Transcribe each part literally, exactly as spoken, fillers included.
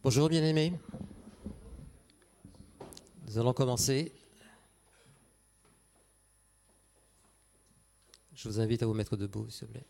Bonjour bien-aimés, nous allons commencer. Je vous invite à vous mettre debout, s'il vous plaît.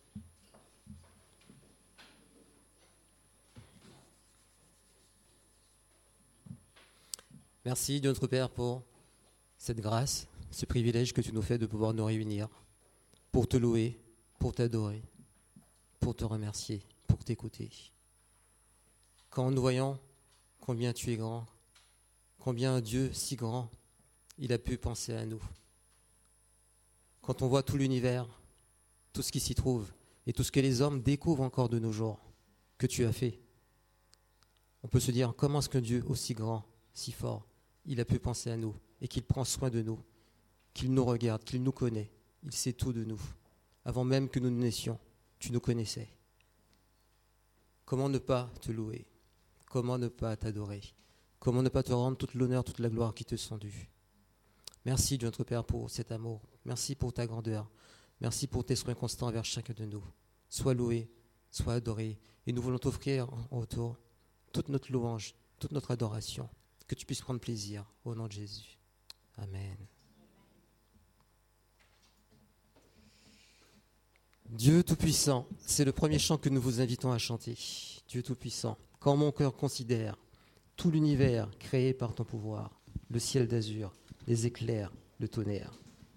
Merci Dieu notre Père pour cette grâce, ce privilège que tu nous fais de pouvoir nous réunir pour te louer, pour t'adorer, pour te remercier, pour t'écouter. Quand nous voyons combien tu es grand, combien un Dieu si grand, il a pu penser à nous. Quand on voit tout l'univers, tout ce qui s'y trouve, et tout ce que les hommes découvrent encore de nos jours, que tu as fait, on peut se dire comment est-ce qu'un Dieu aussi grand, si fort, il a pu penser à nous, et qu'il prend soin de nous, qu'il nous regarde, qu'il nous connaît, il sait tout de nous. Avant même que nous ne naissions, tu nous connaissais. Comment ne pas te louer ? Comment ne pas t'adorer ? Comment ne pas te rendre toute l'honneur, toute la gloire qui te sont dues ? Merci, Dieu notre Père, pour cet amour. Merci pour ta grandeur. Merci pour tes soins constants envers chacun de nous. Sois loué, sois adoré. Et nous voulons t'offrir en retour toute notre louange, toute notre adoration. Que tu puisses prendre plaisir au nom de Jésus. Amen. Dieu Tout-Puissant, c'est le premier chant que nous vous invitons à chanter. Dieu Tout-Puissant, quand mon cœur considère tout l'univers créé par ton pouvoir, le ciel d'azur, les éclairs, le tonnerre.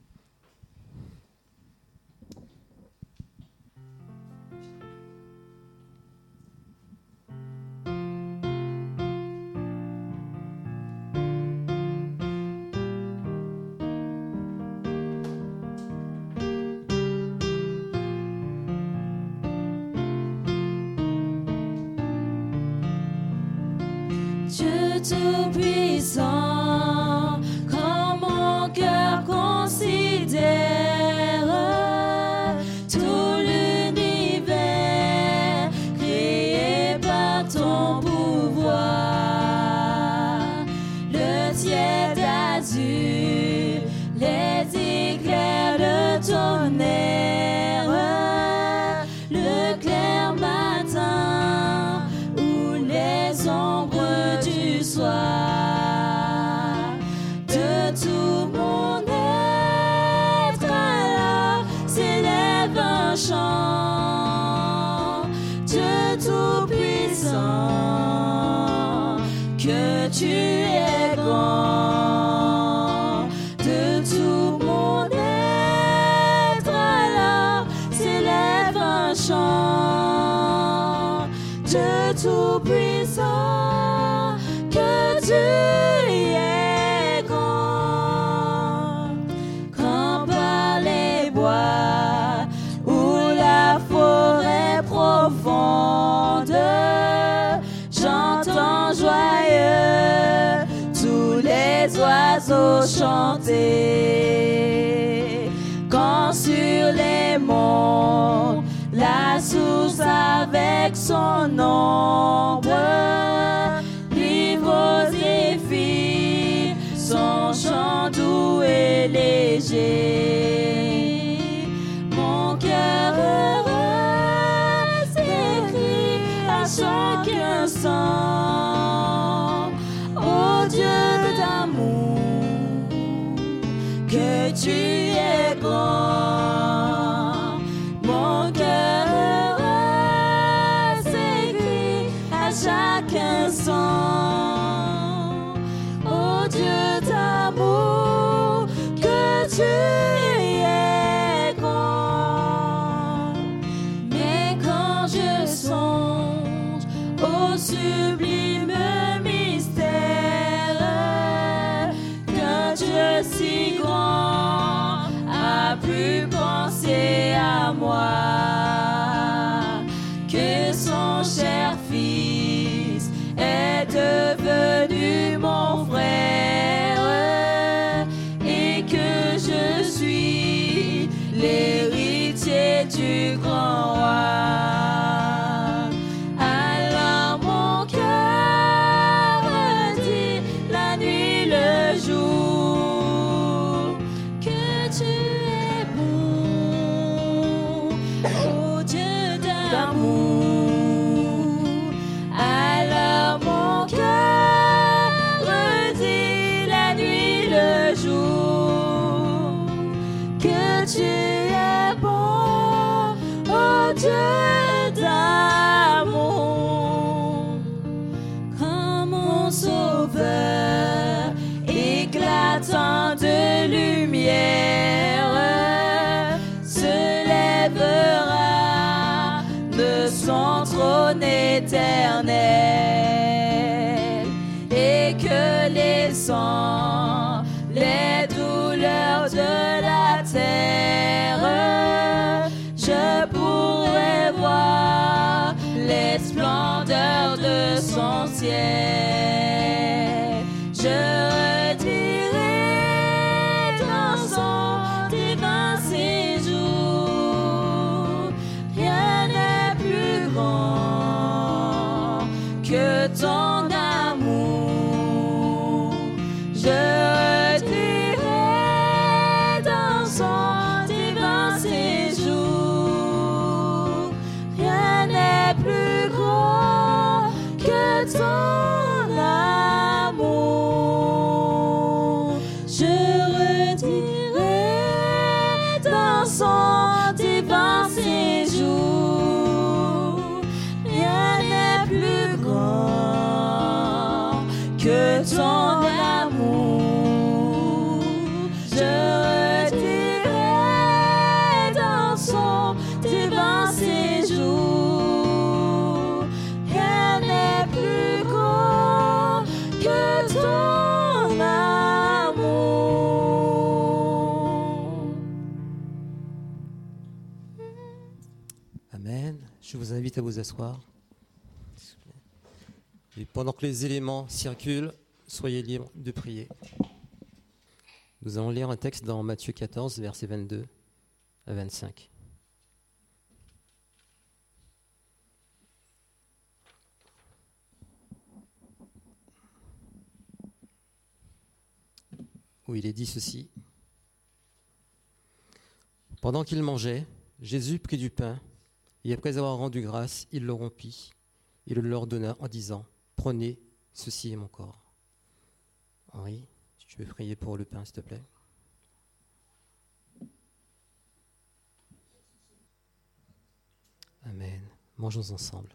Dieu Tout-Puissant, quand mon cœur considère tout l'univers créé par ton pouvoir, le ciel d'azur, les éclairs de tonnerre, le clair matin ou les ombres du soir. De tout mon être alors s'élève un chant. Dieu Tout-Puissant, que tu es grand. De tout mon être alors s'élève un chant. Dieu Tout-Puissant, que tu es grand. Quand par les bois ou la forêt profonde, j'entends joyeux tous les oiseaux chanter. Quand sur les monts la source avec son ombre livre aux zéphyrs son chant doux et léger. Mon cœur heureux s'écrie à chaque instant. Ô Dieu d'amour, que tu es grand. Mon cœur heureux s'écrie à chaque instant. Ô Dieu d'amour, que tu es grand. Mais quand je songe au sublime mystère qu'un Dieu si grand a pu penser à moi, que son cher fils est devenu mon frère et que je suis l'héritier du grand roi. Alors mon cœur faveur, éclatant de lumière, se lèvera de son trône éternel, et que les sangs, les douleurs de la terre, je pourrai voir les splendeurs de son ciel. Je redirai dans son divin séjour, rien n'est plus grand que ton amour. Je redirai dans son divin séjour, rien n'est plus grand que ton amour. Je redirai dans son divin séjour, rien n'est plus grand que ton amour. Je redirai dans son divin séjour, rien n'est plus grand que ton amour. Amen. Je vous invite à vous asseoir. Et pendant que les éléments circulent, soyez libres de prier. Nous allons lire un texte dans Matthieu quatorze, versets vingt-deux à vingt-cinq. Où il est dit ceci. Pendant qu'il mangeait, Jésus prit du pain, et après avoir rendu grâce, il le rompit, et le leur donna en disant, « Prenez, ceci est mon corps. » Henri, si tu peux prier pour le pain, s'il te plaît. Amen. Mangeons ensemble.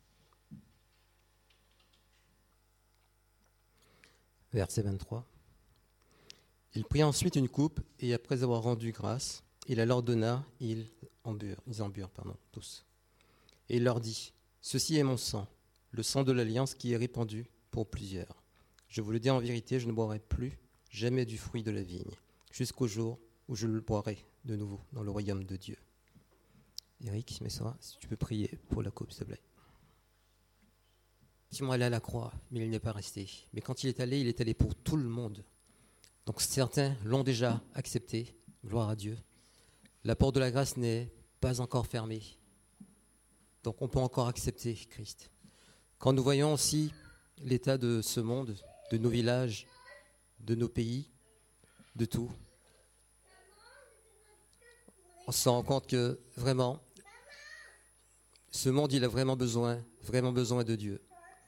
Verset vingt-trois. Il prit ensuite une coupe, et après avoir rendu grâce, il la leur donna, ils en burent, ils en burent, pardon, tous. Et il leur dit, « Ceci est mon sang, le sang de l'alliance qui est répandu pour plusieurs. Je vous le dis en vérité, je ne boirai plus jamais du fruit de la vigne, jusqu'au jour où je le boirai de nouveau dans le royaume de Dieu. » Eric, mes soeurs, si tu peux prier pour la coupe, s'il te plaît. Simon allait à la croix, mais il n'est pas resté. Mais quand il est allé, il est allé pour tout le monde. Donc certains l'ont déjà accepté, gloire à Dieu. La porte de la grâce n'est pas encore fermée. Donc on peut encore accepter Christ. Quand nous voyons aussi l'état de ce monde, de nos villages, de nos pays, de tout, on se rend compte que vraiment, ce monde, il a vraiment besoin, vraiment besoin de Dieu.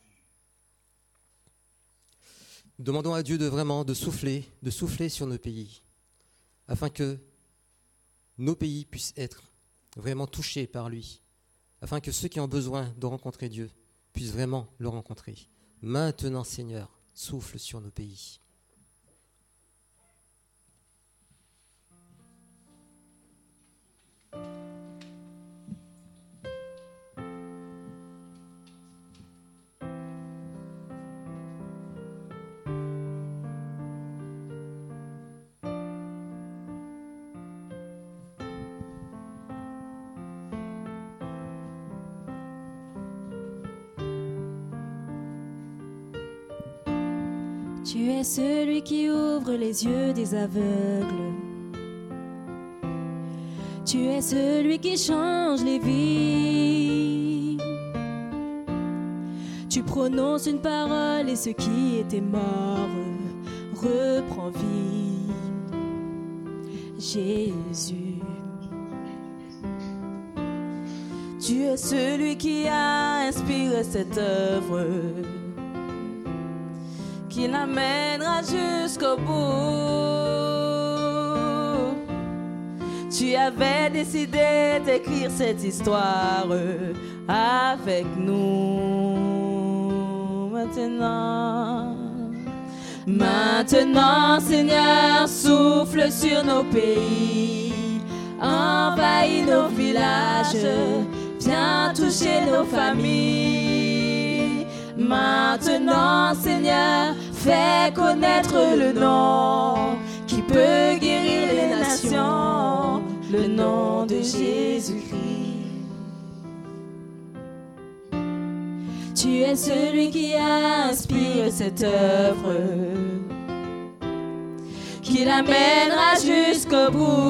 Demandons à Dieu de vraiment de souffler, de souffler sur nos pays, afin que nos pays puissent être vraiment touchés par lui, afin que ceux qui ont besoin de rencontrer Dieu puissent vraiment le rencontrer. Maintenant, Seigneur, souffle sur nos pays. Tu es celui qui ouvre les yeux des aveugles. Tu es celui qui change les vies. Tu prononces une parole et ce qui était mort reprend vie. Jésus. Tu es celui qui a inspiré cette œuvre, qui l'amènera jusqu'au bout. Tu avais décidé d'écrire cette histoire avec nous. Maintenant, Maintenant, Seigneur, souffle sur nos pays, envahis nos villages, viens toucher nos familles. Maintenant, Seigneur, fais connaître le nom qui peut guérir les nations, le nom de Jésus-Christ. Tu es celui qui inspire cette œuvre, qui l'amènera jusqu'au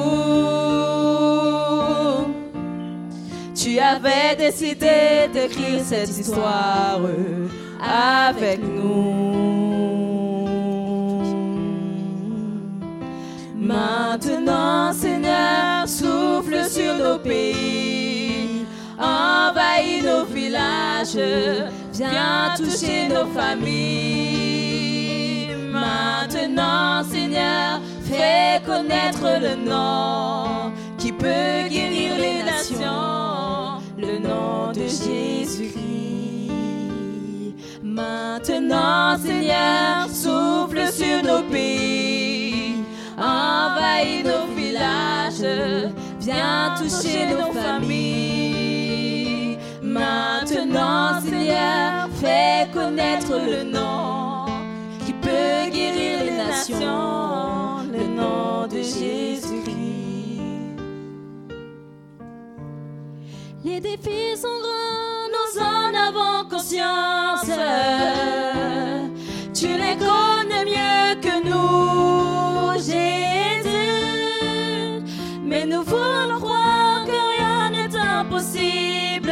bout. Tu avais décidé d'écrire cette histoire avec nous. Maintenant, Seigneur, souffle sur nos pays, envahis nos villages, viens toucher nos familles. Maintenant, Seigneur, fais connaître le nom qui peut guérir les nations, le nom de Jésus-Christ. Maintenant, Seigneur, souffle sur nos pays, envahis nos villages, viens toucher nos familles. Maintenant, Seigneur, fais connaître le nom qui peut guérir les nations, le nom de Jésus-Christ. Les défis sont grands, nous en avons conscience. Tu les connais mieux que nous, Jésus. Mais nous voulons croire que rien n'est impossible.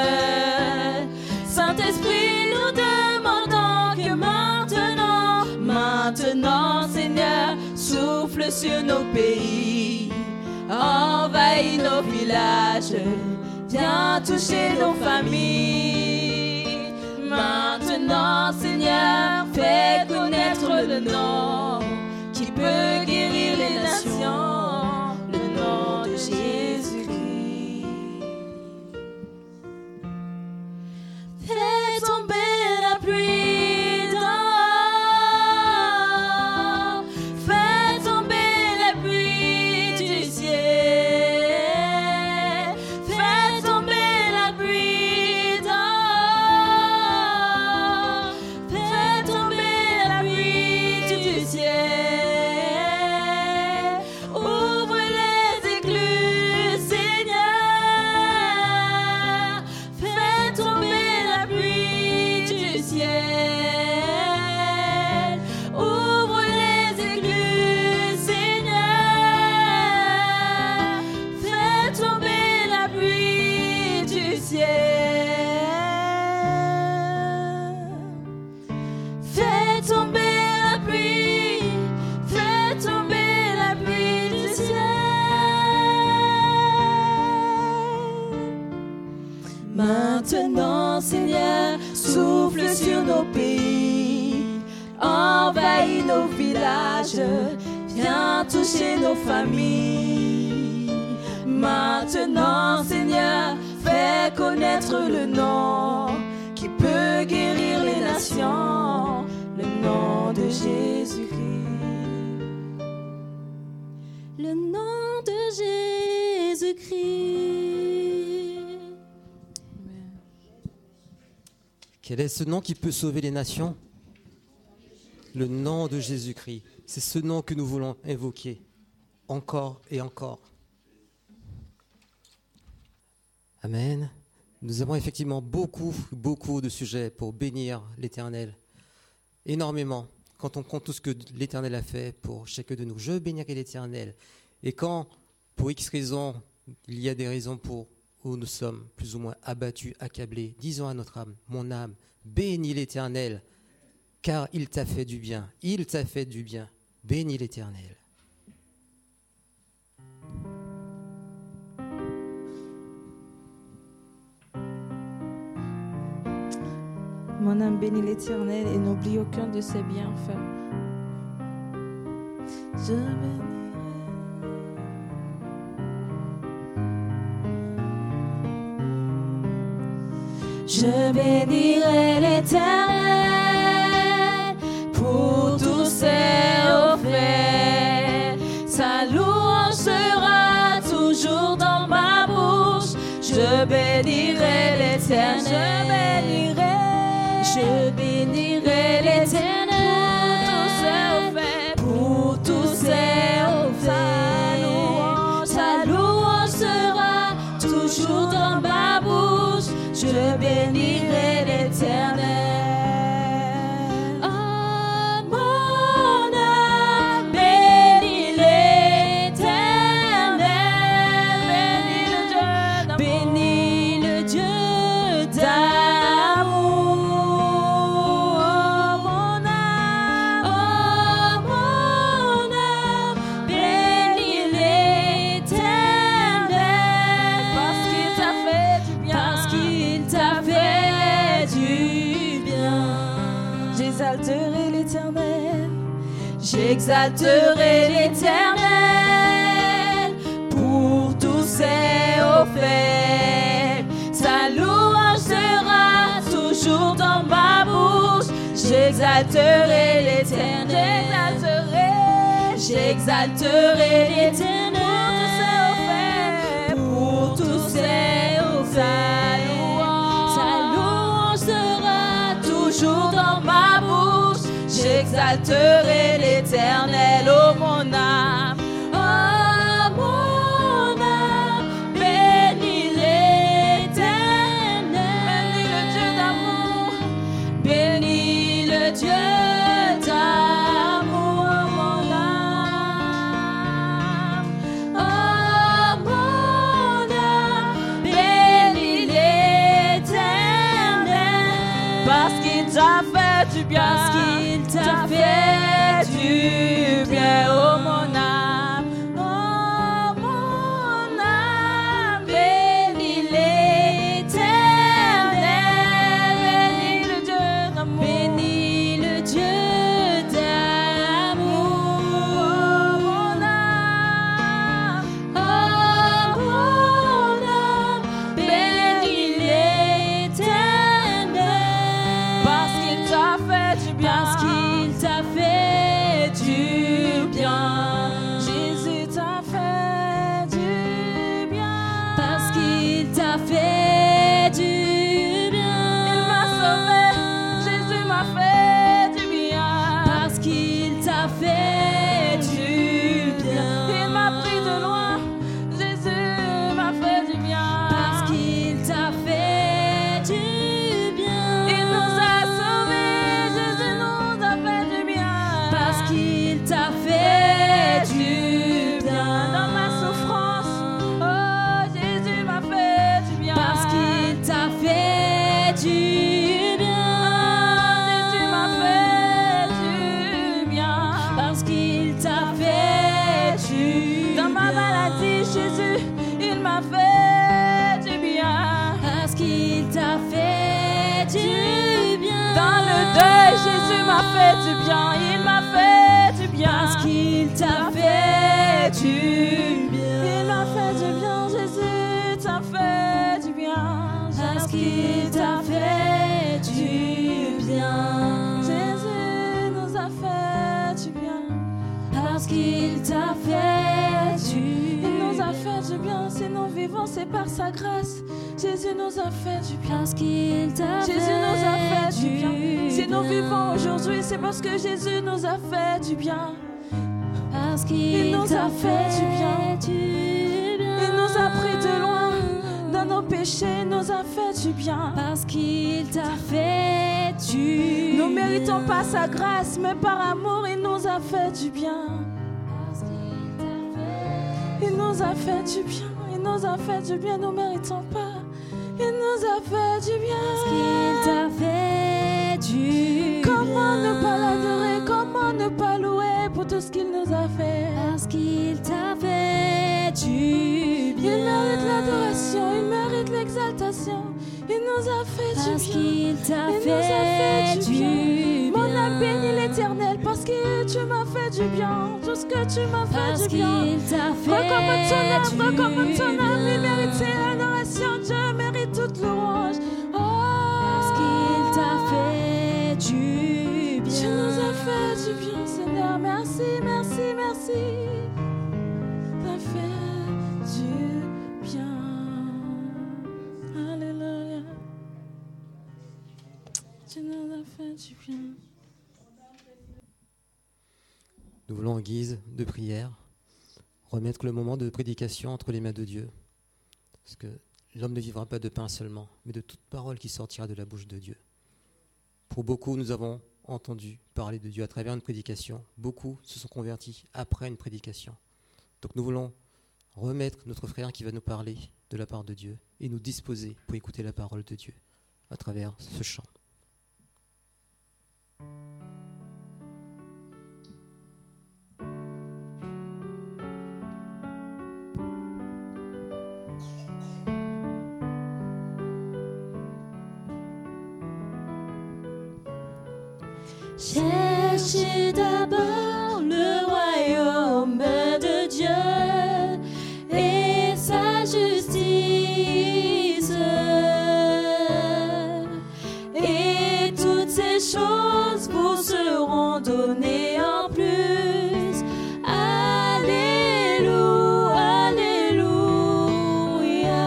Saint-Esprit, nous demandons que maintenant, maintenant, Seigneur, souffle sur nos pays, envahis nos villages, viens toucher nos familles. Maintenant, Seigneur, fais connaître le nom qui peut guérir les nations, le nom de Jésus-Christ. Fais tomber la pluie d'or, fais tomber la pluie du ciel, fais tomber la pluie d'or, fais tomber la pluie du ciel. Ouvre les écluses, Seigneur, fais tomber la pluie du ciel. Ouvre les écluses, Seigneur, fais tomber la pluie du ciel. Fais tomber la pluie, fais tomber la pluie du ciel. Maintenant, Seigneur, souffle sur nos pays, envahis nos villages, viens toucher nos familles. Maintenant, Seigneur, fais connaître le nom qui peut guérir les nations, le nom de Jésus-Christ. Le nom de Jésus-Christ. Quel est ce nom qui peut sauver les nations? Le nom de Jésus-Christ. C'est ce nom que nous voulons invoquer encore et encore. Amen. Nous avons effectivement beaucoup, beaucoup de sujets pour bénir l'Éternel. Énormément. Quand on compte tout ce que l'Éternel a fait pour chacun de nous. Je bénirai l'Éternel. Et quand, pour X raisons, il y a des raisons pour où nous sommes plus ou moins abattus, accablés, disons à notre âme, mon âme, bénis l'Éternel, car il t'a fait du bien. Il t'a fait du bien. Bénis l'Éternel. Mon âme bénit l'Éternel et n'oublie aucun de ses bienfaits. Je bénirai. Je bénirai l'Éternel pour tous Je bénirai l'Éternel pour tous ses hauts faits. Sa louange sera toujours dans ma bouche. Je bénirai l'Éternel. Oh, mon âme, bénis l'Éternel. Bénis le Dieu d'amour. Oh, mon âme, oh, mon âme, bénis l'Éternel. Parce qu'il t'a fait du bien. Parce qu'il t'a fait du bien. J'exalterai l'Éternel. J'exalterai l'Éternel pour tous ses hauts faits. Sa louange sera toujours dans ma bouche. J'exalterai l'Éternel. J'exalterai l'Éternel pour tous ses hauts faits. Sa louange sera toujours dans ma bouche. J'exalterai l'Éternel, oh mon âme. Oh mon âme, bénis l'Éternel. Bénis le Dieu d'amour. Bénis le Dieu d'amour, oh mon âme. Oh mon âme, bénis l'Éternel. Parce qu'il t'a fait du bien. Parce qu'il t'a fait du bien, oh mon âme. Oh mon âme, bénis l'Éternel. Bénis le Dieu d'amour. Bénis le Dieu d'amour. Oh mon âme. Oh mon âme, bénis l'Éternel. Parce qu'il t'a fait du bien. Parce qu'il t'a fait du bien. Jésus t'a fait du bien. Parce qu'il t'a fait du bien. Il m'a sauvé. Jésus m'a fait du bien. Parce qu'il t'a fait du bien. Il m'a pris de loin. Jésus m'a fait du bien. Parce qu'il t'a fait du bien. Il nous a sauvés. Jésus nous a fait du bien. Parce qu'il t'a fait du bien. Dans ma souffrance, oh Jésus m'a fait du bien. Parce qu'il t'a fait du bien. Jésus m'a fait du bien. Parce qu'il t'a fait du bien. Dans ma maladie, Jésus, il m'a fait du bien. Parce qu'il t'a fait du bien. Dans le deuil, Jésus m'a fait du bien. Il m'a fait du bien. Parce qu'il t'a fait du bien. Il m'a fait du bien. Jésus t'a fait du bien. Parce qu'il t'a fait du bien. Jésus nous a fait du bien. Parce qu'il t'a fait du bien. Il nous a fait du bien. Si nous vivons, c'est par sa grâce. Jésus nous a fait du bien. Parce qu'il t'a fait du bien. Jésus nous a fait du bien. Si nous vivons aujourd'hui, c'est parce que Jésus nous a fait du bien. Parce qu'il nous a fait du bien. Il nous a pris de loin. Dans nos péchés, il nous a fait du bien. Parce qu'il t'a fait du bien. Nous ne méritons pas sa grâce, mais par amour, il nous a fait du bien. Parce qu'il t'a fait. Il nous a fait du bien. Il nous a fait du bien, nous ne méritons pas. Il nous a fait du bien. Parce qu'il t'a fait du bien. Comment ne pas l'adorer? Comment ne pas louer pour tout ce qu'il nous a fait? Parce qu'il t'a fait du bien. Il mérite l'adoration, il mérite l'exaltation. Il nous a fait du bien. Parce qu'il t'a fait du bien. Mon âme bénit l'Éternel parce que tu m'as fait du bien. Tout ce que tu m'as fait du bien. Parce qu'il t'a fait recommande ton âme, recommande ton âme. Il mérite l'adoration, Dieu mérite toute louange. Oh, parce qu'il t'a fait du bien. Tu nous as fait du bien, Seigneur. Merci, merci, merci. T'as fait du bien. Alléluia. Tu nous t'a fait du bien. Nous voulons, en guise de prière, remettre le moment de prédication entre les mains de Dieu. Parce que l'homme ne vivra pas de pain seulement, mais de toute parole qui sortira de la bouche de Dieu. Pour beaucoup, nous avons entendu parler de Dieu à travers une prédication. Beaucoup se sont convertis après une prédication. Donc nous voulons remettre notre frère qui va nous parler de la part de Dieu et nous disposer pour écouter la parole de Dieu à travers ce chant. Cherchez d'abord le royaume de Dieu et sa justice, et toutes ces choses vous seront données en plus. Alléluia, Alléluia,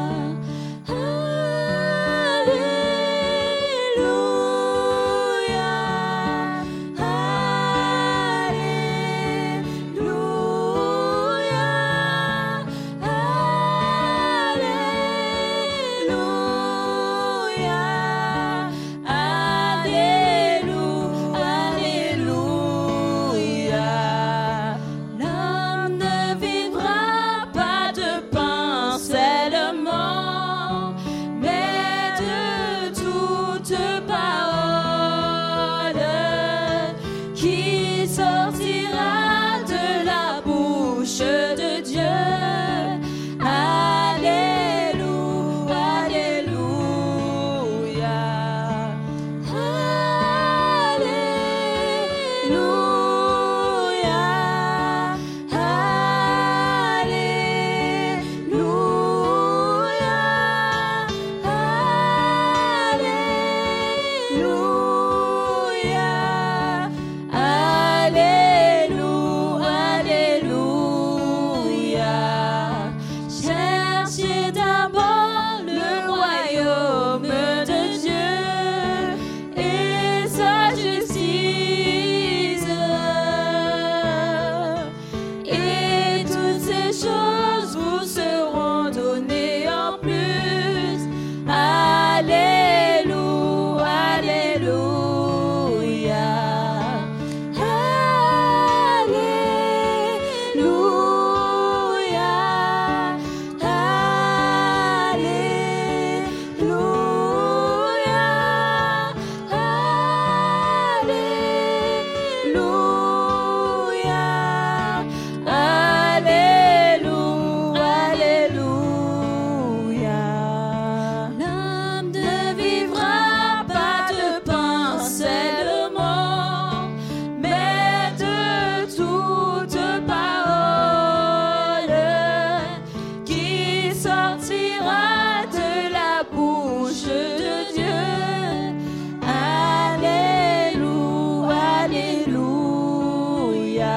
l'homme ne vivra pas de pain seulement, mais de toute parole qui sortira de la bouche de Dieu. Alléluia, Alléluia, Alléluia, Alléluia. Cherchez d'abord le royaume de Dieu et sa justice, et toutes ces choses vous seront données en plus. Alléluia, Alléluia, l'homme ne vivra pas de pain seulement, mais de toute parole qui sortira de la bouche de Dieu. Alléluia, Alléluia,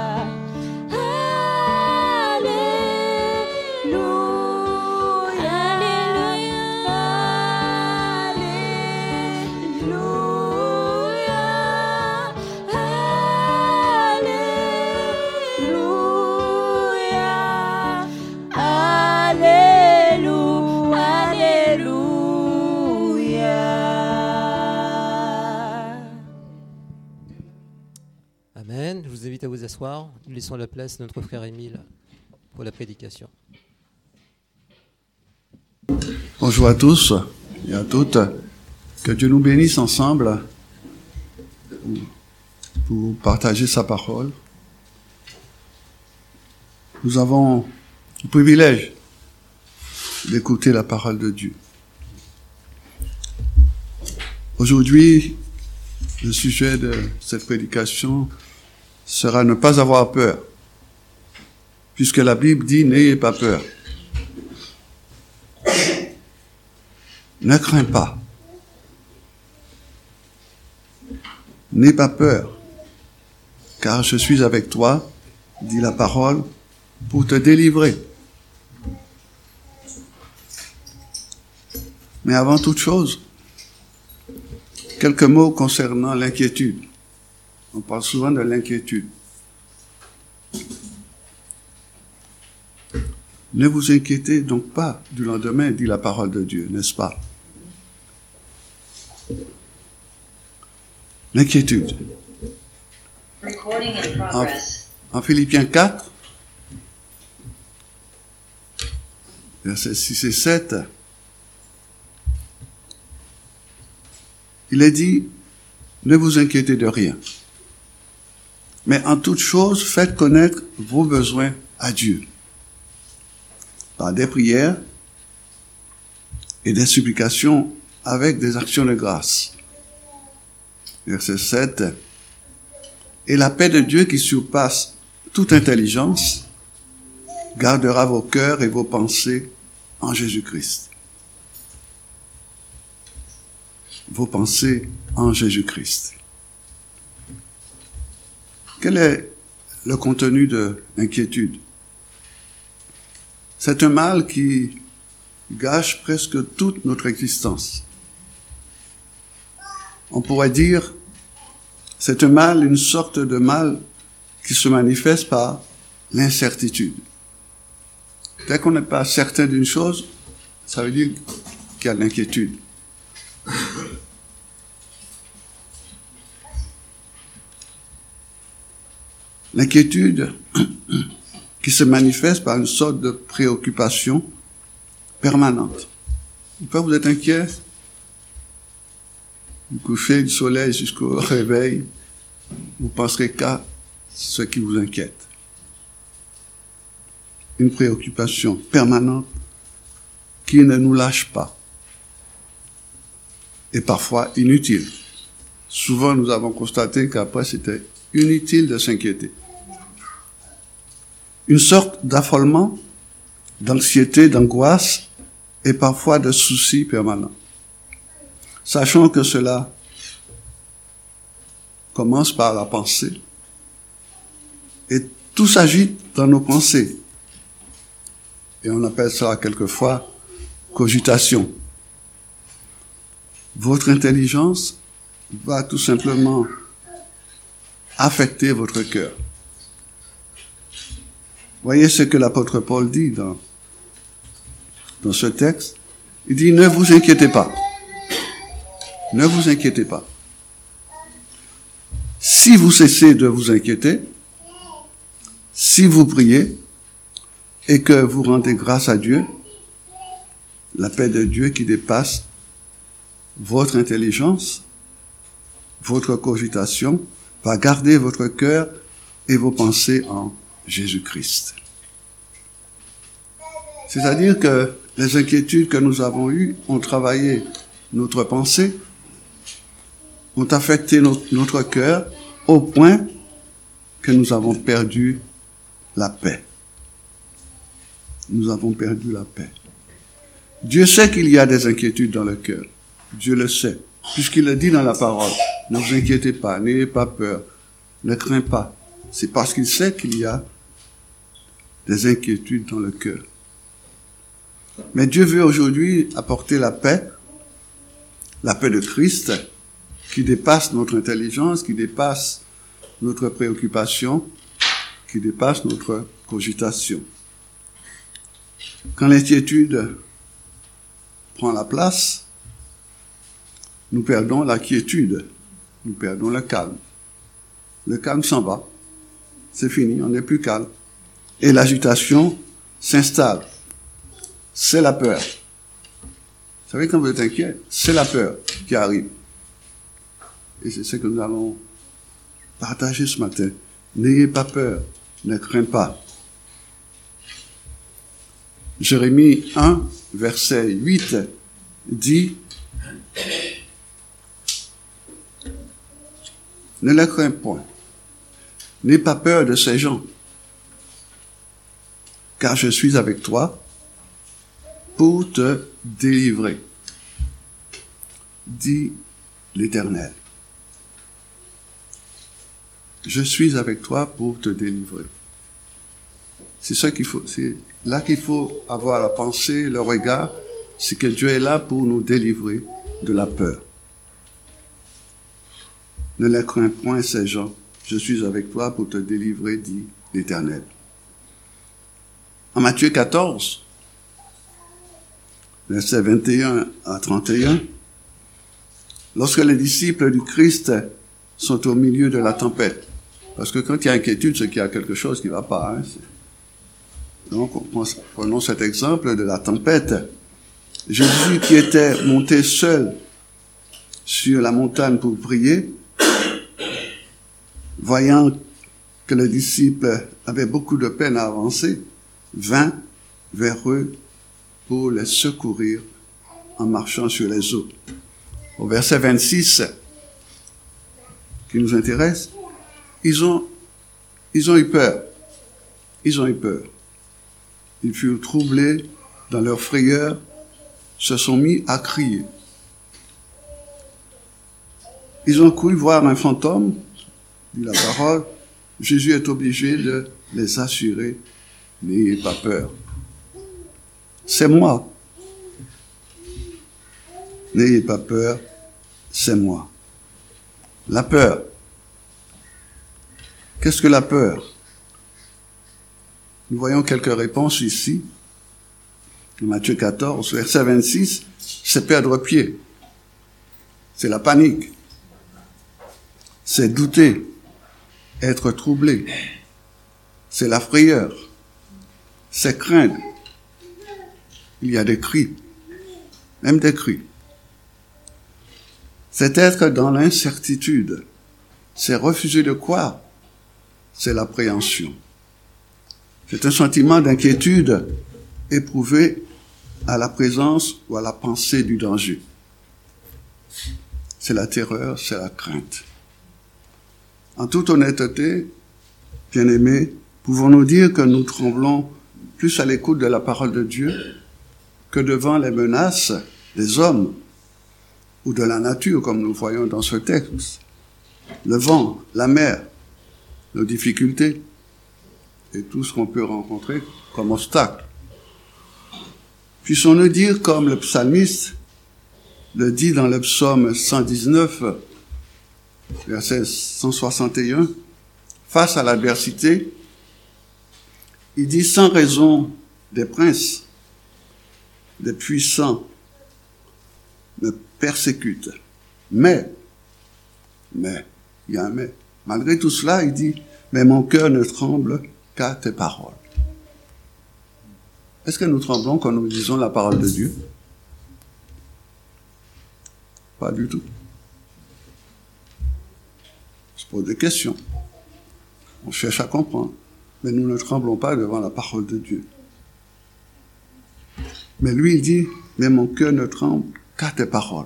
Amen. Je vous invite à vous asseoir. Nous laissons la place à notre frère Émile pour la prédication. Bonjour à tous et à toutes. Que Dieu nous bénisse ensemble pour partager sa parole. Nous avons le privilège d'écouter la parole de Dieu. Aujourd'hui, le sujet de cette prédication sera ne pas avoir peur, puisque la Bible dit « N'ayez pas peur ». Ne crains pas. N'aie pas peur, car je suis avec toi, dit la parole, pour te délivrer. Mais avant toute chose, Quelques mots concernant l'inquiétude. On parle souvent de l'inquiétude. Ne vous inquiétez donc pas du lendemain, dit la parole de Dieu, n'est-ce pas? L'inquiétude. En, en Philippiens quatre, versets six et sept, il est dit, ne vous inquiétez de rien, mais en toute chose, faites connaître vos besoins à Dieu, par des prières et des supplications avec des actions de grâce. Verset sept, et la paix de Dieu qui surpasse toute intelligence gardera vos cœurs et vos pensées en Jésus-Christ. Vos pensées en Jésus-Christ. Quel est le contenu de l'inquiétude? C'est un mal qui gâche presque toute notre existence. On pourrait dire, c'est un mal, une sorte de mal qui se manifeste par l'incertitude. Dès qu'on n'est pas certain d'une chose, ça veut dire qu'il y a de l'inquiétude. L'inquiétude qui se manifeste par une sorte de préoccupation permanente. Quand vous êtes inquiet, du coucher du soleil jusqu'au réveil, vous penserez qu'à ce qui vous inquiète. Une préoccupation permanente qui ne nous lâche pas. Et parfois inutile. Souvent, nous avons constaté qu'après, c'était inutile de s'inquiéter. Une sorte d'affolement, d'anxiété, d'angoisse et parfois de soucis permanents. Sachant que cela commence par la pensée et tout s'agite dans nos pensées. Et on appelle ça quelquefois cogitation. Votre intelligence va tout simplement affecter votre cœur. Voyez ce que l'apôtre Paul dit dans, dans ce texte. Il dit, ne vous inquiétez pas. Ne vous inquiétez pas. Si vous cessez de vous inquiéter, si vous priez et que vous rendez grâce à Dieu, la paix de Dieu qui dépasse votre intelligence, votre cogitation, va garder votre cœur et vos pensées en Jésus-Christ. C'est-à-dire que les inquiétudes que nous avons eues ont travaillé notre pensée, ont affecté notre, notre cœur au point que nous avons perdu la paix. Nous avons perdu la paix. Dieu sait qu'il y a des inquiétudes dans le cœur. Dieu le sait, puisqu'il le dit dans la parole. Ne vous inquiétez pas, n'ayez pas peur, ne crains pas. C'est parce qu'il sait qu'il y a des inquiétudes dans le cœur. Mais Dieu veut aujourd'hui apporter la paix, la paix de Christ, qui dépasse notre intelligence, qui dépasse notre préoccupation, qui dépasse notre cogitation. Quand l'inquiétude prend la place, nous perdons la quiétude, nous perdons le calme. Le calme s'en va, c'est fini, on n'est plus calme. Et l'agitation s'installe. C'est la peur. Vous savez, quand vous êtes inquiet, c'est la peur qui arrive. Et c'est ce que nous allons partager ce matin. N'ayez pas peur, ne crains pas. Jérémie un, verset huit, dit, ne les crains point, n'aie pas peur de ces gens, car je suis avec toi pour te délivrer, dit l'Éternel. Je suis avec toi pour te délivrer. C'est ça qu'il faut, c'est là qu'il faut avoir la pensée, le regard, c'est que Dieu est là pour nous délivrer de la peur. Ne les crains point, ces gens. Je suis avec toi pour te délivrer, dit l'Éternel. En Matthieu quatorze, versets vingt et un à trente et un, lorsque les disciples du Christ sont au milieu de la tempête, parce que quand il y a inquiétude, c'est qu'il y a quelque chose qui ne va pas. Hein. Donc, prenons cet exemple de la tempête. Jésus qui était monté seul sur la montagne pour prier, voyant que les disciples avaient beaucoup de peine à avancer, vint vers eux pour les secourir en marchant sur les eaux. Au verset vingt-six, qui nous intéresse, ils ont, ils ont eu peur. Ils ont eu peur. Ils furent troublés dans leur frayeur, se sont mis à crier. Ils ont cru voir un fantôme, dit la parole. Jésus est obligé de les assurer, n'ayez pas peur. C'est moi. N'ayez pas peur, c'est moi. La peur. Qu'est-ce que la peur? Nous voyons quelques réponses ici. Matthieu quatorze, verset vingt-six, c'est perdre pied. C'est la panique. C'est douter, être troublé. C'est la frayeur. C'est craindre. Il y a des cris, même des cris. C'est être dans l'incertitude. C'est refuser de croire. C'est l'appréhension. C'est un sentiment d'inquiétude éprouvé à la présence ou à la pensée du danger. C'est la terreur, c'est la crainte. En toute honnêteté, bien-aimés, pouvons-nous dire que nous tremblons plus à l'écoute de la parole de Dieu que devant les menaces des hommes ou de la nature, comme nous voyons dans ce texte. Le vent, la mer, nos difficultés et tout ce qu'on peut rencontrer comme obstacle. Puissions-nous dire, comme le psalmiste le dit dans le psaume cent dix-neuf, verset cent soixante et un, face à l'adversité, il dit sans raison des princes, des puissants me persécutent. Mais, mais, il y a un mais. Malgré tout cela, il dit, mais mon cœur ne tremble qu'à tes paroles. Est-ce que nous tremblons quand nous disons la parole de Dieu? Pas du tout. On se pose des questions. On cherche à comprendre. Mais nous ne tremblons pas devant la parole de Dieu. Mais lui, il dit, mais mon cœur ne tremble qu'à tes paroles.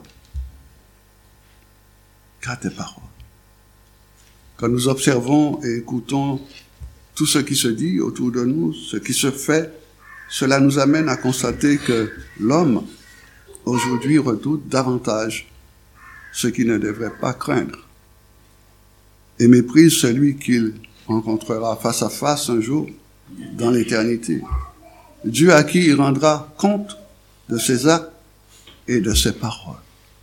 Qu'à tes paroles. Quand nous observons et écoutons tout ce qui se dit autour de nous, ce qui se fait, cela nous amène à constater que l'homme, aujourd'hui, redoute davantage ce qu'il ne devrait pas craindre et méprise celui qu'il rencontrera face à face un jour dans l'éternité. Dieu à qui il rendra compte de ses actes et de ses paroles.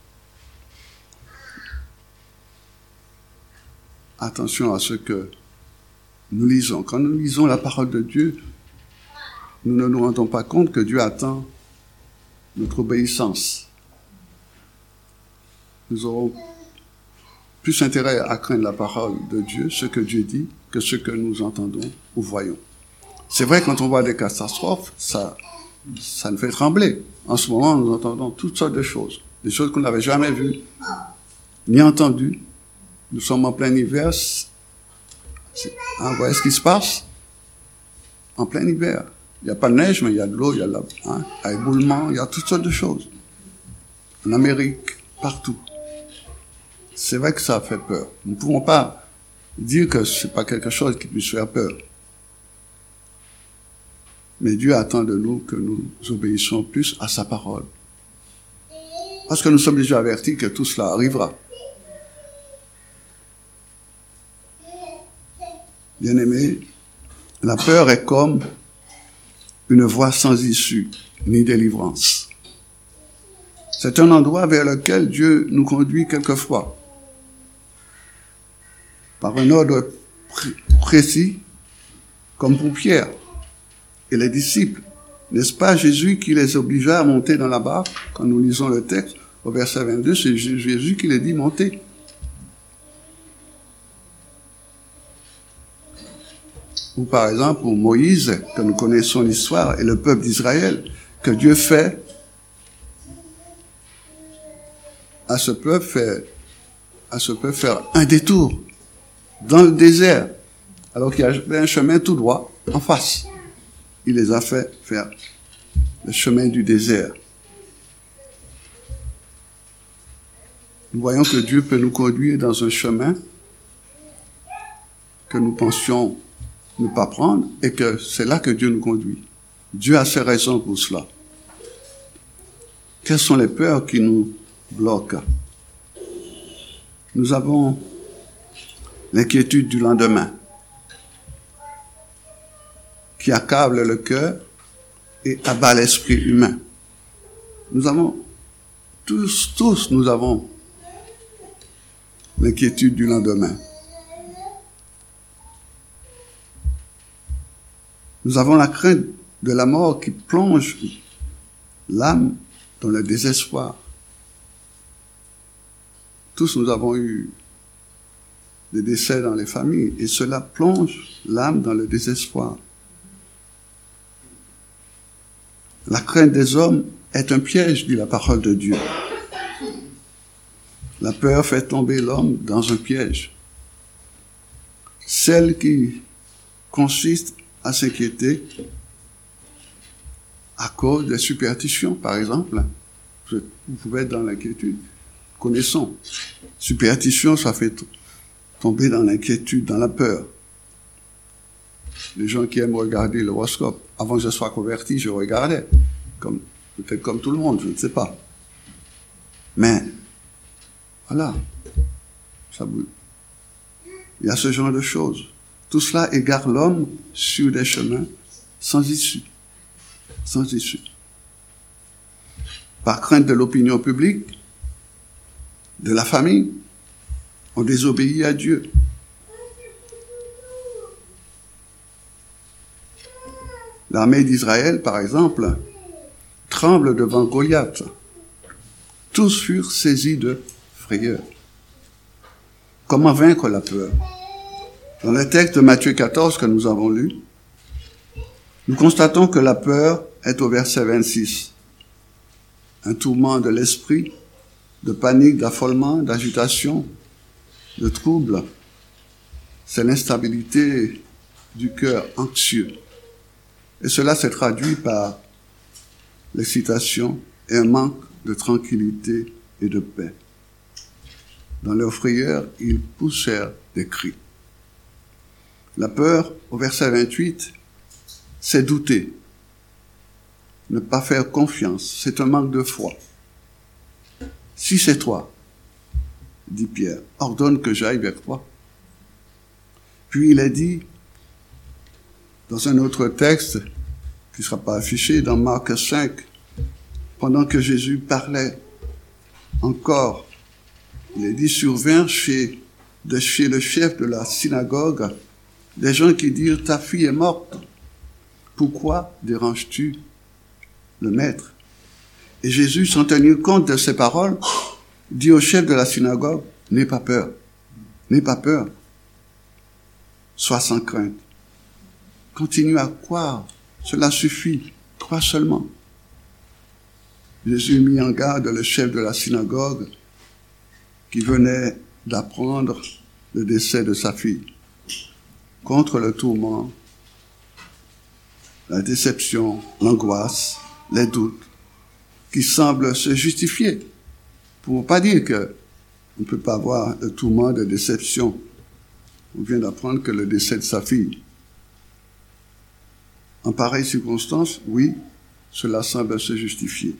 Attention à ce que nous lisons. Quand nous lisons la parole de Dieu, nous ne nous rendons pas compte que Dieu attend notre obéissance. Nous aurons plus intérêt à craindre la parole de Dieu, ce que Dieu dit, que ce que nous entendons ou voyons. C'est vrai, quand on voit des catastrophes, ça, ça nous fait trembler. En ce moment, nous entendons toutes sortes de choses. Des choses qu'on n'avait jamais vues, ni entendues. Nous sommes en plein hiver. Hein, vous voyez ce qui se passe? En plein hiver. Il n'y a pas de neige, mais il y a de l'eau, il y a de la, hein, il y a éboulement, il y a toutes sortes de choses. En Amérique, partout. C'est vrai que ça a fait peur. Nous ne pouvons pas dire que ce n'est pas quelque chose qui puisse faire peur. Mais Dieu attend de nous que nous obéissions plus à sa parole. Parce que nous sommes déjà avertis que tout cela arrivera. Bien-aimés, la peur est comme une voie sans issue, ni délivrance. C'est un endroit vers lequel Dieu nous conduit quelquefois. par un ordre pr- précis, comme pour Pierre et les disciples. N'est-ce pas Jésus qui les obligea à monter dans la barque? Quand nous lisons le texte, au verset vingt-deux, c'est Jésus qui les dit monter. Ou par exemple, pour Moïse, que nous connaissons l'histoire, et le peuple d'Israël, que Dieu fait à ce peuple faire, à ce peuple faire un détour dans le désert, alors qu'il y avait un chemin tout droit en face. Il les a fait faire le chemin du désert. Nous voyons que Dieu peut nous conduire dans un chemin que nous pensions ne pas prendre, et que c'est là que Dieu nous conduit. Dieu a ses raisons pour cela. Quelles sont les peurs qui nous bloquent? Nous avons l'inquiétude du lendemain, qui accable le cœur et abat l'esprit humain. Nous avons, tous, tous, nous avons l'inquiétude du lendemain. Nous avons la crainte de la mort qui plonge l'âme dans le désespoir. Tous nous avons eu des décès dans les familles et cela plonge l'âme dans le désespoir. La crainte des hommes est un piège, dit la parole de Dieu. La peur fait tomber l'homme dans un piège. Celle qui consiste à s'inquiéter à cause des superstitions, par exemple. Vous pouvez être dans l'inquiétude. Connaissons. Superstition, ça fait tomber dans l'inquiétude, dans la peur. Les gens qui aiment regarder l'horoscope. Avant que je sois converti, je regardais. Comme, peut-être comme tout le monde, je ne sais pas. Mais, voilà. Ça, il y a ce genre de choses. Tout cela égare l'homme sur des chemins sans issue. Sans issue. Par crainte de l'opinion publique, de la famille, on désobéit à Dieu. L'armée d'Israël, par exemple, tremble devant Goliath. Tous furent saisis de frayeur. Comment vaincre la peur? Dans le texte de Matthieu quatorze que nous avons lu, nous constatons que la peur est au verset vingt-six. Un tourment de l'esprit, de panique, d'affolement, d'agitation, de trouble. C'est l'instabilité du cœur anxieux. Et cela se traduit par l'excitation et un manque de tranquillité et de paix. Dans leur frayeur, ils poussèrent des cris. La peur, au verset vingt-huit, c'est douter. Ne pas faire confiance, c'est un manque de foi. Si c'est toi, dit Pierre, ordonne que j'aille vers toi. Puis il est dit, dans un autre texte, qui ne sera pas affiché, dans Marc cinq, pendant que Jésus parlait encore, il est dit, survinrent chez, de chez le chef de la synagogue, des gens qui dirent, ta fille est morte. Pourquoi déranges-tu le maître? Et Jésus, sans tenir compte de ces paroles, dit au chef de la synagogue, n'aie pas peur, n'aie pas peur. Sois sans crainte. Continue à croire, cela suffit, crois seulement. Jésus mit en garde le chef de la synagogue qui venait d'apprendre le décès de sa fille. Contre le tourment, la déception, l'angoisse, les doutes, qui semblent se justifier. Pour ne pas dire que on ne peut pas avoir de tourment, de déception. On vient d'apprendre que le décès de sa fille. En pareille circonstance, oui, cela semble se justifier.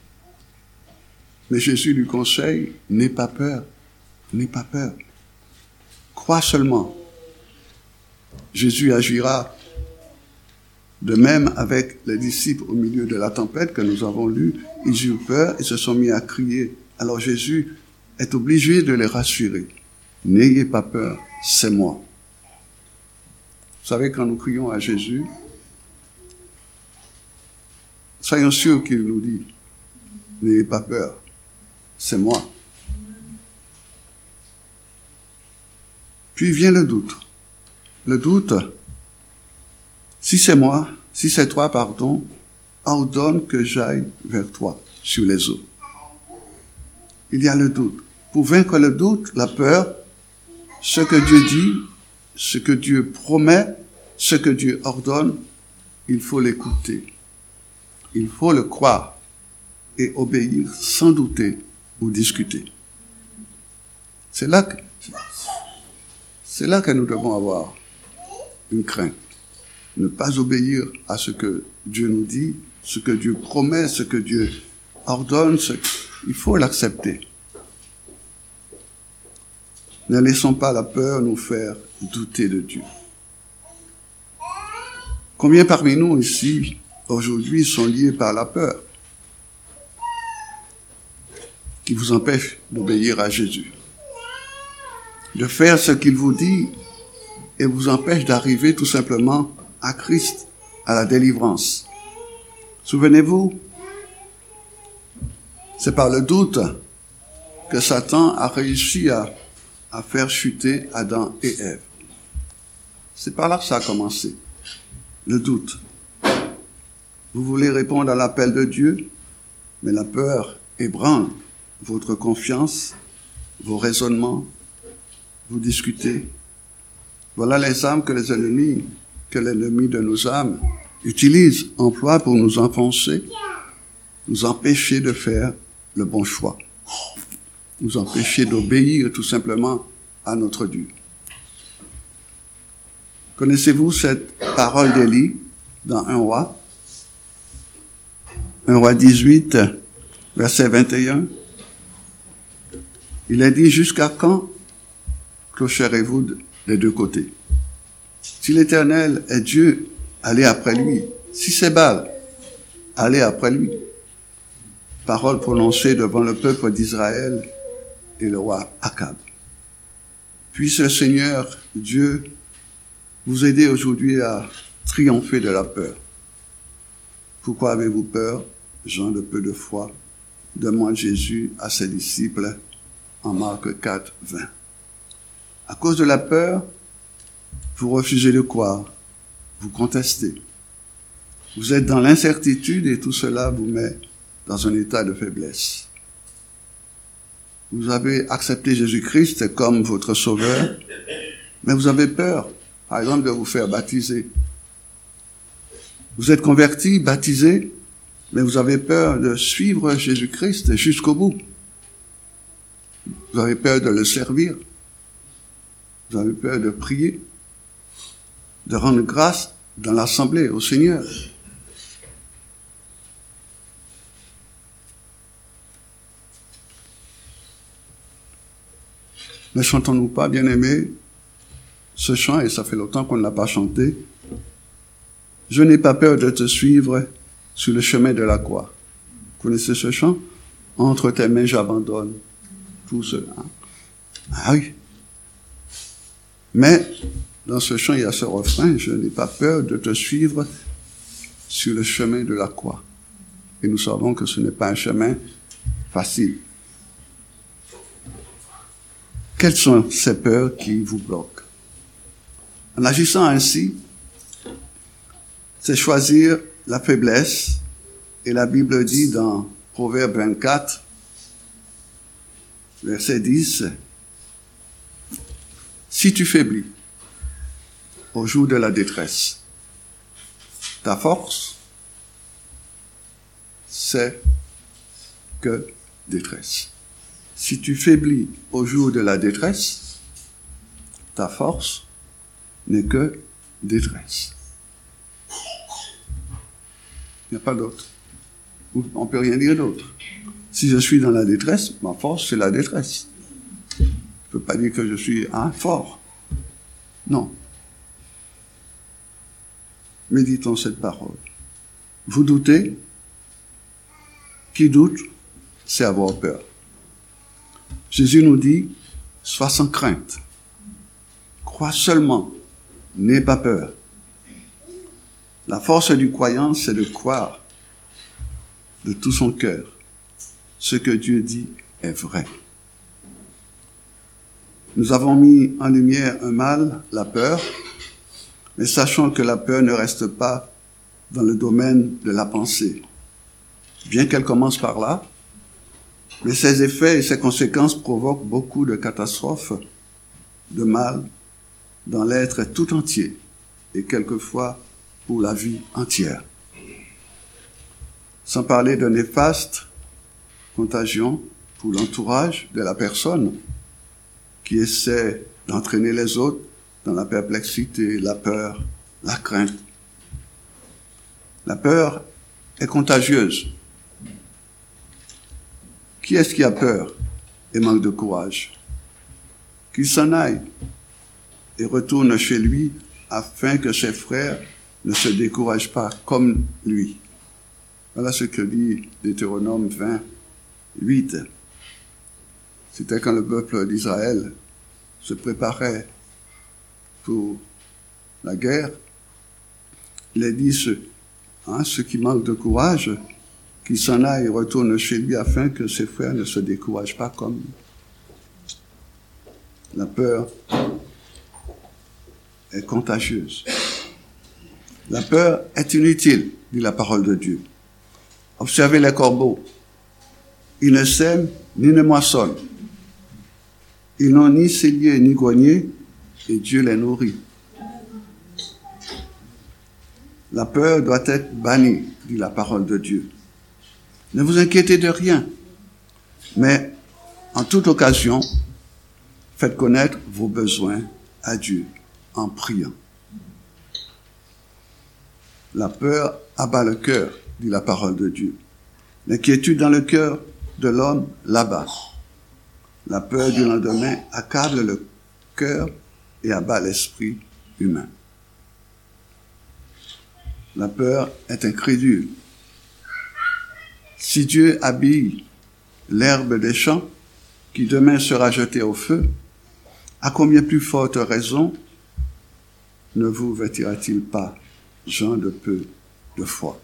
Mais Jésus lui conseille, n'aie pas peur, n'aie pas peur. Crois seulement. Jésus agira de même avec les disciples au milieu de la tempête que nous avons lu. Ils eurent peur et se sont mis à crier. Alors Jésus est obligé de les rassurer. N'ayez pas peur, c'est moi. Vous savez, quand nous crions à Jésus, soyons sûrs qu'il nous dit, n'ayez pas peur, c'est moi. Puis vient le doute. Le doute, si c'est moi, si c'est toi, pardon, ordonne que j'aille vers toi sur les eaux. Il y a le doute. Pour vaincre le doute, la peur, ce que Dieu dit, ce que Dieu promet, ce que Dieu ordonne, il faut l'écouter. Il faut le croire et obéir sans douter ou discuter. C'est là que, c'est là que nous devons avoir une crainte. Ne pas obéir à ce que Dieu nous dit, ce que Dieu promet, ce que Dieu ordonne, ce... il faut l'accepter. Ne laissons pas la peur nous faire douter de Dieu. Combien parmi nous ici, aujourd'hui, sont liés par la peur, qui vous empêche d'obéir à Jésus, de faire ce qu'il vous dit et vous empêche d'arriver tout simplement à Christ, à la délivrance. Souvenez-vous, c'est par le doute que Satan a réussi à, à faire chuter Adam et Ève. C'est par là que ça a commencé, le doute. Vous voulez répondre à l'appel de Dieu, mais la peur ébranle votre confiance, vos raisonnements, vous discutez. Voilà les armes que les ennemis, que l'ennemi de nos âmes utilise, emploie pour nous enfoncer, nous empêcher de faire le bon choix, nous empêcher d'obéir tout simplement à notre Dieu. Connaissez-vous cette parole d'Élie dans un roi? un roi dix-huit, verset vingt et un. Il a dit, jusqu'à quand clocherez-vous des deux côtés? Si l'Éternel est Dieu, allez après lui. Si c'est Baal, allez après lui. Parole prononcée devant le peuple d'Israël et le roi Akab. Puisse le Seigneur Dieu vous aider aujourd'hui à triompher de la peur. Pourquoi avez-vous peur, gens de peu de foi? Demande Jésus à ses disciples en Marc quatre, vingt. À cause de la peur, vous refusez de croire, vous contestez. Vous êtes dans l'incertitude et tout cela vous met dans un état de faiblesse. Vous avez accepté Jésus-Christ comme votre sauveur, mais vous avez peur, par exemple, de vous faire baptiser. Vous êtes converti, baptisé, mais vous avez peur de suivre Jésus-Christ jusqu'au bout. Vous avez peur de le servir. Vous avez peur de prier, de rendre grâce dans l'assemblée au Seigneur. Ne chantons-nous pas, bien-aimés, ce chant, et ça fait longtemps qu'on ne l'a pas chanté. Je n'ai pas peur de te suivre sur le chemin de la croix. Vous connaissez ce chant? Entre tes mains, j'abandonne tout cela. Ah oui. Mais, dans ce chant, il y a ce refrain, je n'ai pas peur de te suivre sur le chemin de la croix. Et nous savons que ce n'est pas un chemin facile. Quelles sont ces peurs qui vous bloquent? En agissant ainsi, c'est choisir la faiblesse. Et la Bible dit dans Proverbe vingt-quatre, verset dix, « Si tu faiblis au jour de la détresse, ta force, c'est que détresse. Si tu faiblis au jour de la détresse, ta force n'est que détresse. » Il n'y a pas d'autre. On ne peut rien dire d'autre. Si je suis dans la détresse, ma force, c'est la détresse. Je ne peux pas dire que je suis un fort. Non. Méditons cette parole. Vous doutez? Qui doute, c'est avoir peur. Jésus nous dit, sois sans crainte. Crois seulement, n'aie pas peur. La force du croyant, c'est de croire de tout son cœur. Ce que Dieu dit est vrai. Nous avons mis en lumière un mal, la peur, mais sachons que la peur ne reste pas dans le domaine de la pensée. Bien qu'elle commence par là, mais ses effets et ses conséquences provoquent beaucoup de catastrophes, de mal dans l'être tout entier et quelquefois pour la vie entière. Sans parler de néfaste contagion pour l'entourage de la personne qui essaie d'entraîner les autres dans la perplexité, la peur, la crainte. La peur est contagieuse. Qui est-ce qui a peur et manque de courage? Qu'il s'en aille et retourne chez lui afin que ses frères ne se découragent pas comme lui. Voilà ce que dit Deutéronome vingt, huit. C'était quand le peuple d'Israël se préparait pour la guerre. Il a dit ceux, hein, ceux qui manquent de courage, qu'ils s'en aillent et retournent chez lui afin que ses frères ne se découragent pas comme lui. La peur est contagieuse. La peur est inutile, dit la parole de Dieu. Observez les corbeaux. Ils ne sèment ni ne moissonnent. Ils n'ont ni cellier ni grenier, et Dieu les nourrit. La peur doit être bannie, dit la parole de Dieu. Ne vous inquiétez de rien, mais en toute occasion, faites connaître vos besoins à Dieu en priant. La peur abat le cœur, dit la parole de Dieu. L'inquiétude dans le cœur de l'homme l'abat. La peur du lendemain accable le cœur et abat l'esprit humain. La peur est incrédule. Si Dieu habille l'herbe des champs, qui demain sera jetée au feu, à combien plus forte raison ne vous vêtira-t-il pas, gens de peu de foi?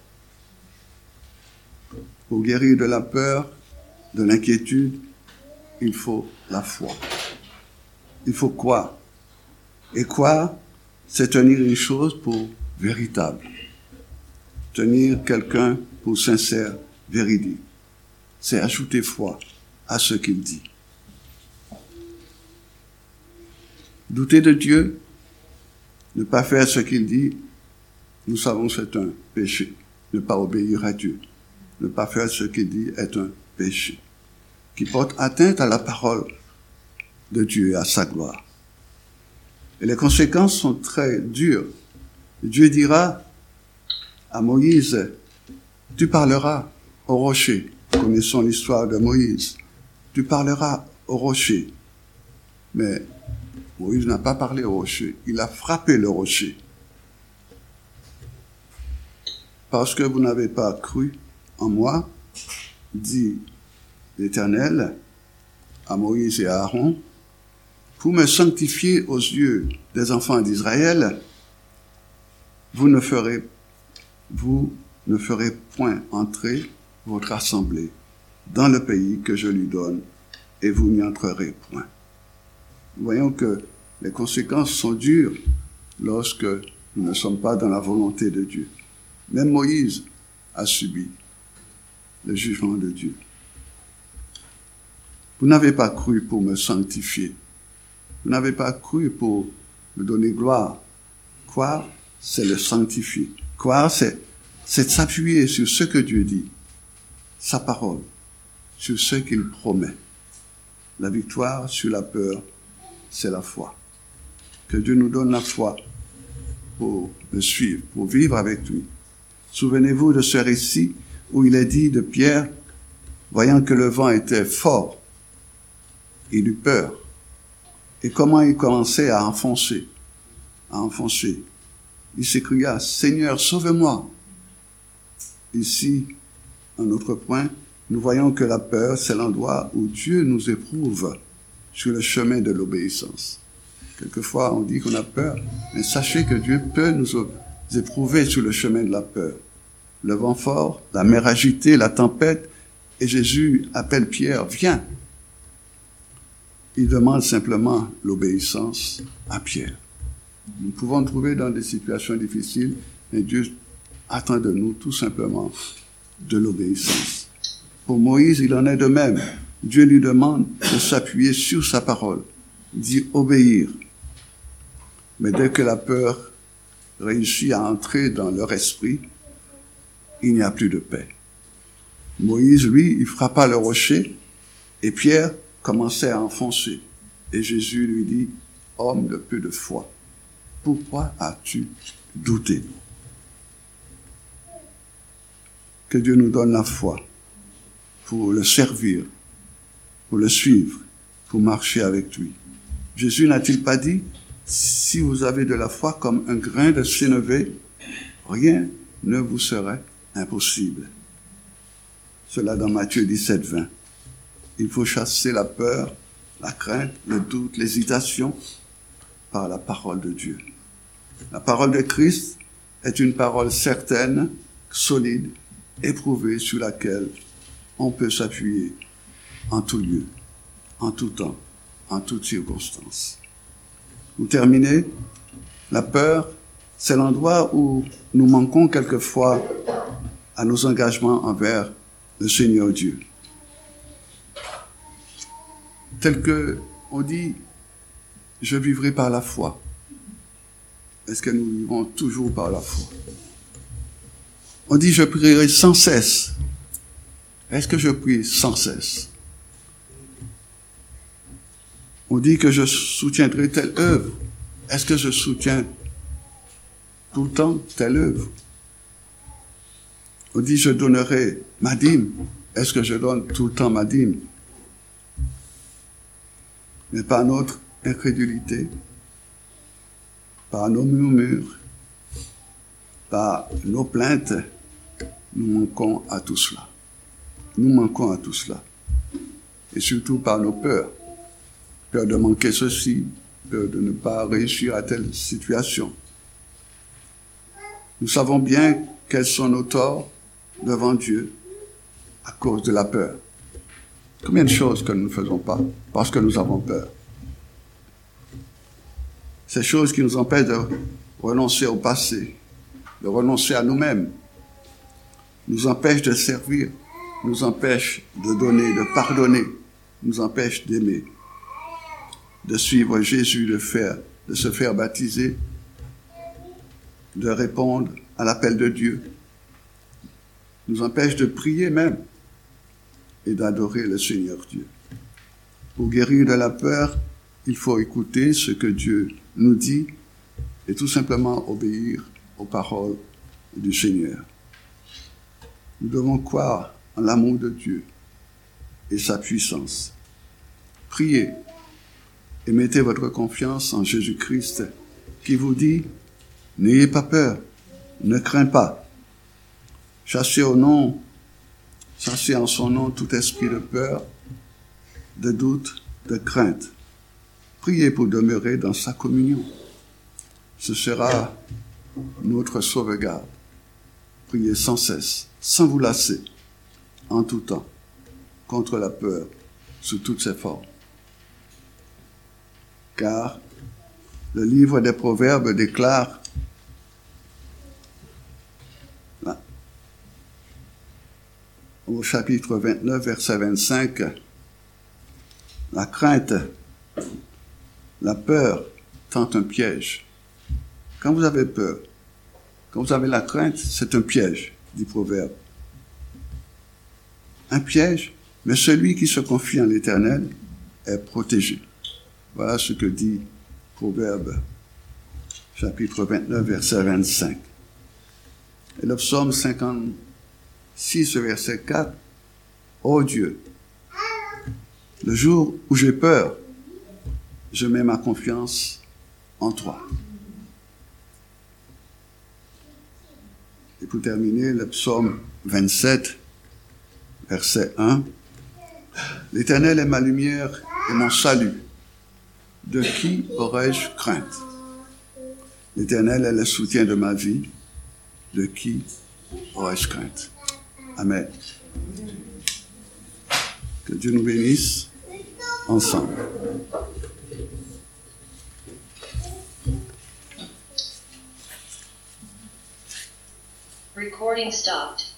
Pour guérir de la peur, de l'inquiétude, il faut la foi. Il faut croire. Et croire, c'est tenir une chose pour véritable. Tenir quelqu'un pour sincère, véridique. C'est ajouter foi à ce qu'il dit. Douter de Dieu, ne pas faire ce qu'il dit, nous savons que c'est un péché. Ne pas obéir à Dieu, ne pas faire ce qu'il dit est un péché qui porte atteinte à la parole de Dieu et à sa gloire. Et les conséquences sont très dures. Dieu dira à Moïse, tu parleras au rocher. Connaissons l'histoire de Moïse. Tu parleras au rocher. Mais Moïse n'a pas parlé au rocher. Il a frappé le rocher. Parce que vous n'avez pas cru en moi, dit l'Éternel à Moïse et à Aaron, pour me sanctifier aux yeux des enfants d'Israël, vous ne ferez, vous ne ferez point entrer votre assemblée dans le pays que je lui donne, et vous n'y entrerez point. Nous voyons que les conséquences sont dures lorsque nous ne sommes pas dans la volonté de Dieu. Même Moïse a subi le jugement de Dieu. Vous n'avez pas cru pour me sanctifier. Vous n'avez pas cru pour me donner gloire. Croire, c'est le sanctifier. Croire, c'est, c'est s'appuyer sur ce que Dieu dit, sa parole, sur ce qu'il promet. La victoire sur la peur, c'est la foi. Que Dieu nous donne la foi pour le suivre, pour vivre avec lui. Souvenez-vous de ce récit où il est dit de Pierre, voyant que le vent était fort, il eut peur. Et comment il commençait à enfoncer, à enfoncer. Il s'écria, Seigneur, sauve-moi. Ici, un autre point, nous voyons que la peur, c'est l'endroit où Dieu nous éprouve sur le chemin de l'obéissance. Quelquefois, on dit qu'on a peur, mais sachez que Dieu peut nous éprouver sur le chemin de la peur. Le vent fort, la mer agitée, la tempête, et Jésus appelle Pierre, viens. Il demande simplement l'obéissance à Pierre. Nous pouvons nous trouver dans des situations difficiles, mais Dieu attend de nous tout simplement de l'obéissance. Pour Moïse, il en est de même. Dieu lui demande de s'appuyer sur sa parole, d'y obéir. Mais dès que la peur réussit à entrer dans leur esprit, il n'y a plus de paix. Moïse, lui, il frappa le rocher et Pierre commençait à enfoncer. Et Jésus lui dit, « Homme de peu de foi, pourquoi as-tu douté ?» Que Dieu nous donne la foi pour le servir, pour le suivre, pour marcher avec lui. Jésus n'a-t-il pas dit, si vous avez de la foi comme un grain de sénévé, rien ne vous serait impossible. Cela dans Matthieu dix-sept, vingt. Il faut chasser la peur, la crainte, le doute, l'hésitation par la parole de Dieu. La parole de Christ est une parole certaine, solide, éprouvée, sur laquelle on peut s'appuyer en tout lieu, en tout temps, en toutes circonstances. Pour terminer, la peur, c'est l'endroit où nous manquons quelquefois à nos engagements envers le Seigneur Dieu. Tel que on dit, je vivrai par la foi. Est-ce que nous vivons toujours par la foi? On dit, je prierai sans cesse. Est-ce que je prie sans cesse? On dit que je soutiendrai telle œuvre. Est-ce que je soutiens tout le temps telle œuvre? On dit, je donnerai ma dîme. Est-ce que je donne tout le temps ma dîme? Mais par notre incrédulité, par nos murmures, par nos plaintes, nous manquons à tout cela. Nous manquons à tout cela. Et surtout par nos peurs. Peur de manquer ceci, peur de ne pas réussir à telle situation. Nous savons bien quels sont nos torts devant Dieu à cause de la peur. Combien de choses que nous ne faisons pas parce que nous avons peur? Ces choses qui nous empêchent de renoncer au passé, de renoncer à nous-mêmes, nous empêchent de servir, nous empêchent de donner, de pardonner, nous empêchent d'aimer, de suivre Jésus, de faire, de se faire baptiser, de répondre à l'appel de Dieu, nous empêchent de prier même et d'adorer le Seigneur Dieu. Pour guérir de la peur, il faut écouter ce que Dieu nous dit et tout simplement obéir aux paroles du Seigneur. Nous devons croire en l'amour de Dieu et sa puissance. Priez et mettez votre confiance en Jésus-Christ qui vous dit, n'ayez pas peur, ne crains pas. Chassez au nom, chassez en son nom tout esprit de peur, de doute, de crainte. Priez pour demeurer dans sa communion. Ce sera notre sauvegarde. Priez sans cesse, sans vous lasser, en tout temps, contre la peur, sous toutes ses formes. Car le livre des Proverbes déclare, là, au chapitre vingt-neuf, verset vingt-cinq, la crainte, la peur tente un piège. Quand vous avez peur, quand vous avez la crainte, c'est un piège, dit Proverbe. Un piège, mais celui qui se confie en l'Éternel est protégé. Voilà ce que dit Proverbe, chapitre vingt-neuf, verset vingt-cinq. Et le psaume cinquante-six, verset quatre, « Ô Dieu, le jour où j'ai peur, je mets ma confiance en toi. » Et pour terminer, le psaume vingt-sept, verset un, « L'Éternel est ma lumière et mon salut. de qui aurais-je crainte? L'Éternel est le soutien de ma vie. De qui aurais-je crainte? Amen. Que Dieu nous bénisse ensemble. Recording stopped.